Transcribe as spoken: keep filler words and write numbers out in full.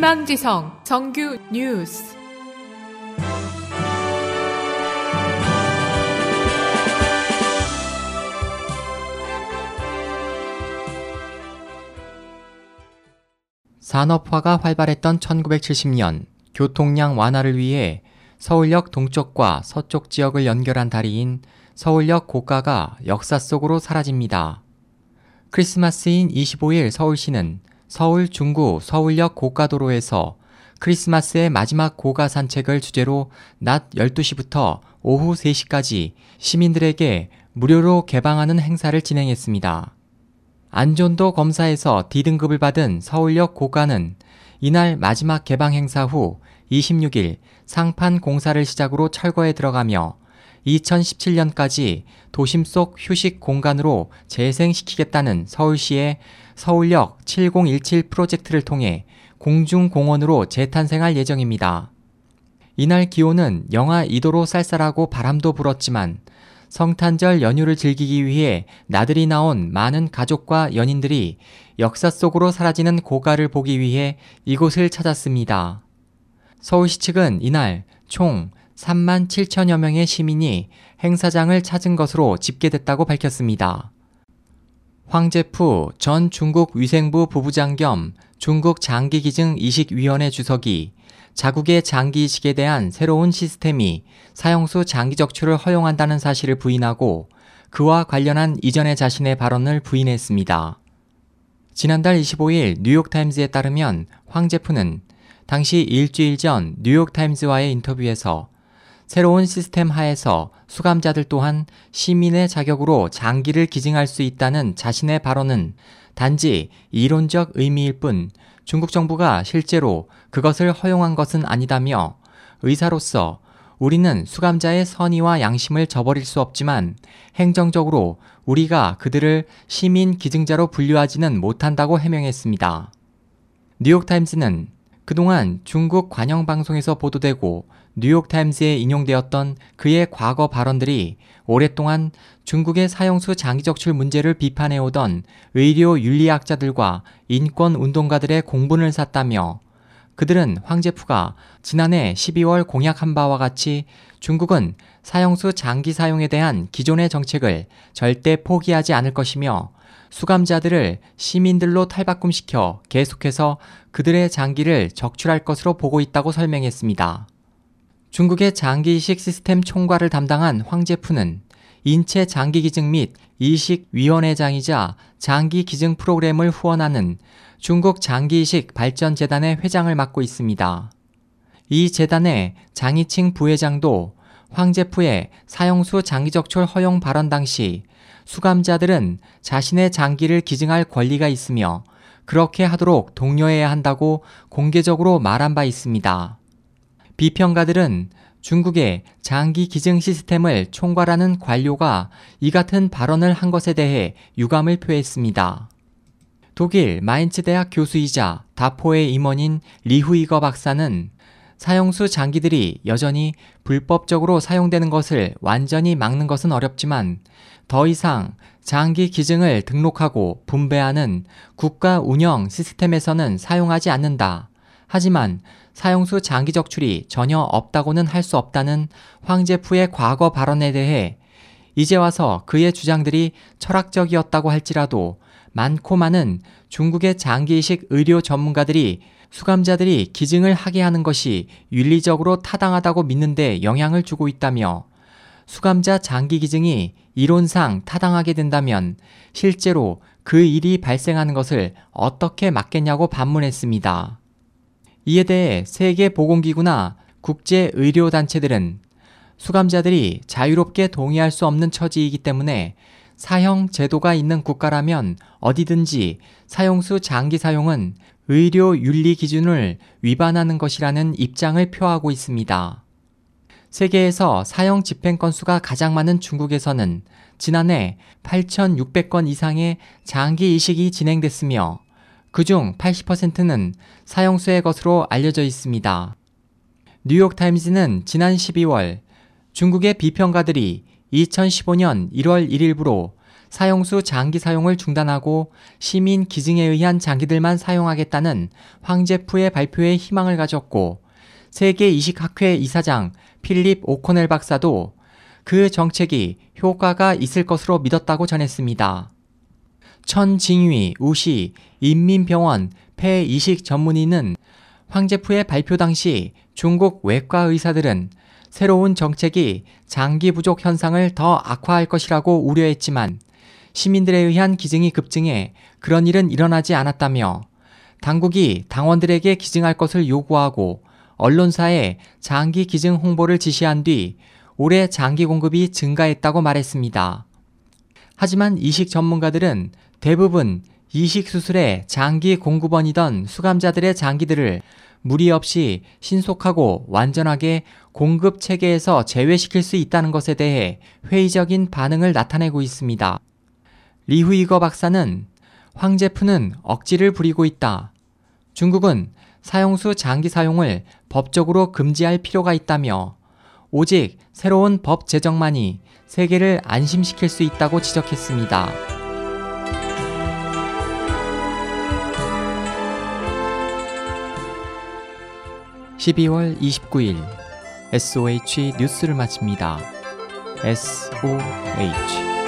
희망지성 정규 뉴스. 산업화가 활발했던 천구백칠십 년 교통량 완화를 위해 서울역 동쪽과 서쪽 지역을 연결한 다리인 서울역 고가가 역사 속으로 사라집니다. 크리스마스인 이십오 일 서울시는 서울 중구 서울역 고가도로에서 크리스마스의 마지막 고가 산책을 주제로 낮 열두 시부터 오후 세 시까지 시민들에게 무료로 개방하는 행사를 진행했습니다. 안전도 검사에서 D등급을 받은 서울역 고가는 이날 마지막 개방 행사 후 이십육 일 상판 공사를 시작으로 철거에 들어가며 이천십칠 년까지 도심 속 휴식 공간으로 재생시키겠다는 서울시의 서울역 칠공일칠 프로젝트를 통해 공중공원으로 재탄생할 예정입니다. 이날 기온은 영하 이 도로 쌀쌀하고 바람도 불었지만 성탄절 연휴를 즐기기 위해 나들이 나온 많은 가족과 연인들이 역사 속으로 사라지는 고가를 보기 위해 이곳을 찾았습니다. 서울시 측은 이날 총 삼만 칠천여 명의 시민이 행사장을 찾은 것으로 집계됐다고 밝혔습니다. 황제프 전 중국 위생부 부부장 겸 중국 장기기증 이식위원회 주석이 자국의 장기 이식에 대한 새로운 시스템이 사형수 장기 적출을 허용한다는 사실을 부인하고 그와 관련한 이전의 자신의 발언을 부인했습니다. 지난달 이십오 일 뉴욕타임즈에 따르면 황제프는 당시 일주일 전 뉴욕타임즈와의 인터뷰에서 새로운 시스템 하에서 수감자들 또한 시민의 자격으로 장기를 기증할 수 있다는 자신의 발언은 단지 이론적 의미일 뿐 중국 정부가 실제로 그것을 허용한 것은 아니다며 의사로서 우리는 수감자의 선의와 양심을 저버릴 수 없지만 행정적으로 우리가 그들을 시민 기증자로 분류하지는 못한다고 해명했습니다. 뉴욕타임즈는 그동안 중국 관영방송에서 보도되고 뉴욕타임즈에 인용되었던 그의 과거 발언들이 오랫동안 중국의 사형수 장기적출 문제를 비판해오던 의료 윤리학자들과 인권운동가들의 공분을 샀다며 그들은 황제프가 지난해 십이월 공약한 바와 같이 중국은 사형수 장기 사용에 대한 기존의 정책을 절대 포기하지 않을 것이며 수감자들을 시민들로 탈바꿈시켜 계속해서 그들의 장기를 적출할 것으로 보고 있다고 설명했습니다. 중국의 장기 이식 시스템 총괄을 담당한 황제프는 인체 장기 기증 및 이식위원회장이자 장기 기증 프로그램을 후원하는 중국 장기 이식 발전재단의 회장을 맡고 있습니다. 이 재단의 장이칭 부회장도 황제프의 사형수 장기 적출 허용 발언 당시 수감자들은 자신의 장기를 기증할 권리가 있으며 그렇게 하도록 독려해야 한다고 공개적으로 말한 바 있습니다. 비평가들은 중국의 장기 기증 시스템을 총괄하는 관료가 이 같은 발언을 한 것에 대해 유감을 표했습니다. 독일 마인츠 대학 교수이자 다포의 임원인 리후이거 박사는 사형수 장기들이 여전히 불법적으로 사용되는 것을 완전히 막는 것은 어렵지만 더 이상 장기 기증을 등록하고 분배하는 국가 운영 시스템에서는 사용하지 않는다. 하지만 사형수 장기 적출이 전혀 없다고는 할 수 없다는 황제프의 과거 발언에 대해 이제 와서 그의 주장들이 철학적이었다고 할지라도 많고 많은 중국의 장기 이식 의료 전문가들이 수감자들이 기증을 하게 하는 것이 윤리적으로 타당하다고 믿는 데 영향을 주고 있다며 수감자 장기 기증이 이론상 타당하게 된다면 실제로 그 일이 발생하는 것을 어떻게 막겠냐고 반문했습니다. 이에 대해 세계보건기구나 국제의료단체들은 수감자들이 자유롭게 동의할 수 없는 처지이기 때문에 사형 제도가 있는 국가라면 어디든지 사형수 장기 사용은 의료 윤리 기준을 위반하는 것이라는 입장을 표하고 있습니다. 세계에서 사형 집행 건수가 가장 많은 중국에서는 지난해 팔천육백 건 이상의 장기 이식이 진행됐으며 그중 팔십 퍼센트는 사형수의 것으로 알려져 있습니다. 뉴욕타임즈는 지난 십이월 중국의 비평가들이 이천십오 년 일월 일일부로 사형수 장기 사용을 중단하고 시민 기증에 의한 장기들만 사용하겠다는 황제프의 발표에 희망을 가졌고, 세계 이식학회 이사장 필립 오코넬 박사도 그 정책이 효과가 있을 것으로 믿었다고 전했습니다. 천징위 우시 인민병원 폐이식 전문의는 황제프의 발표 당시 중국 외과 의사들은 새로운 정책이 장기 부족 현상을 더 악화할 것이라고 우려했지만 시민들에 의한 기증이 급증해 그런 일은 일어나지 않았다며, 당국이 당원들에게 기증할 것을 요구하고 언론사에 장기 기증 홍보를 지시한 뒤 올해 장기 공급이 증가했다고 말했습니다. 하지만 이식 전문가들은 대부분 이식 수술의 장기 공급원이던 수감자들의 장기들을 무리 없이 신속하고 완전하게 공급 체계에서 제외시킬 수 있다는 것에 대해 회의적인 반응을 나타내고 있습니다. 리후이거 박사는 황제프는 억지를 부리고 있다. 중국은 사형수 장기 사용을 법적으로 금지할 필요가 있다며 오직 새로운 법 제정만이 세계를 안심시킬 수 있다고 지적했습니다. 십이월 이십구일 에스오에이치 뉴스를 마칩니다. 에스오에이치